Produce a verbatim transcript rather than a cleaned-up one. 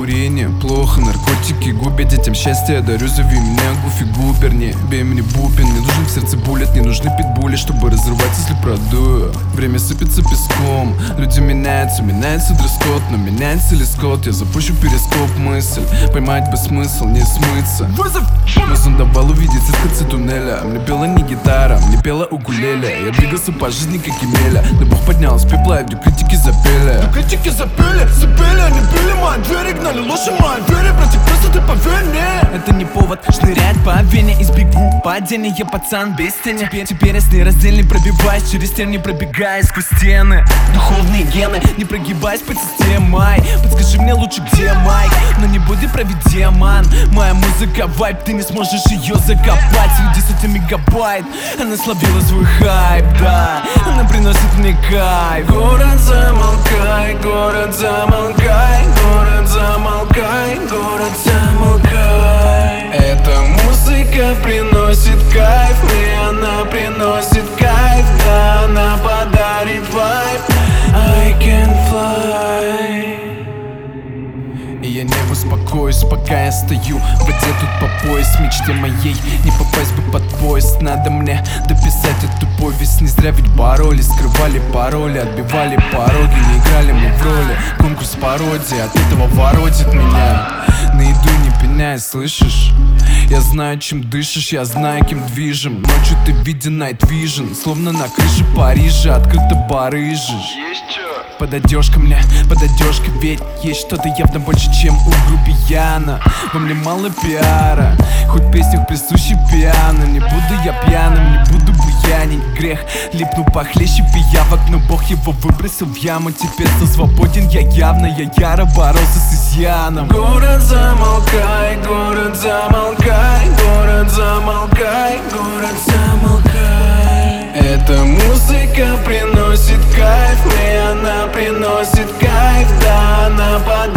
курение плохо, наркотики губят детям счастье. Я дарю, зови меня Гуфи Губер. Не бей мне бубен, не нужен в сердце буллет. Не нужны питбули, чтобы разрывать, если продую. Время сыпется песком, люди меняются. Меняется дресс-код, но меняется ли скот? Я запущу перископ, мысль поймать бы смысл, не смыться. Музон давал увидеть из конца туннеля. Мне пела не гитара, мне пела укулеле. Я двигался по жизни как Емеля. Да Бог поднял с пепла, и критики запели. Но критики запели, запели, они били мои двери, гнали ложь в мои двери, братья, просто ты поверь мне. Это не повод шнырять по вене, избегу падения, я пацан без тени. Теперь, теперь я с ней раздельный пробиваюсь, через терни пробегая сквозь стены. Духовные гены, не прогибаясь под системой. Подскажи мне лучше, где майк, но не буди проведи ман. Моя музыка вайп, ты не сможешь ее закопать. Среди сотен мегабайт она словила свой хайп, да, она приносит мне кайф. Город замолкай, город замолкай, город замолкай, город замолкай. Эта музыка приносит кайф, мне она приносит кайф, да, она подарит вайб. I can fly. И я не успокоюсь, пока я стою в воде тут по пояс. Мечте моей не попасть бы под поезд. Надо мне дописать эту повесть. Не зря ведь боролись, скрывали пароли, отбивали пороги. Не играли мы в роли, конкурс пародии. От этого воротит меня. На еду не пеняй, слышишь? Я знаю, чем дышишь, я знаю, кем движем. Ночью ты виден Night Vision, словно на крыше Парижа открыто барыжишь. Подойдешь ко мне, подойдешь ко, ведь есть что-то явно больше, чем у грубияна. Во мне мало пиара, хоть в песнях присущи пиано. Не буду я пьяным, не буду буянить, грех. Липну похлеще пиявок, но Бог его выбросил в яму. Теперь стал свободен я явно, я яро боролся с изъяном. Город замолкай, город замолкай, город замолкай, город замолкай. Эта музыка приносит кайф, мне она приносит кайф, да, она подарит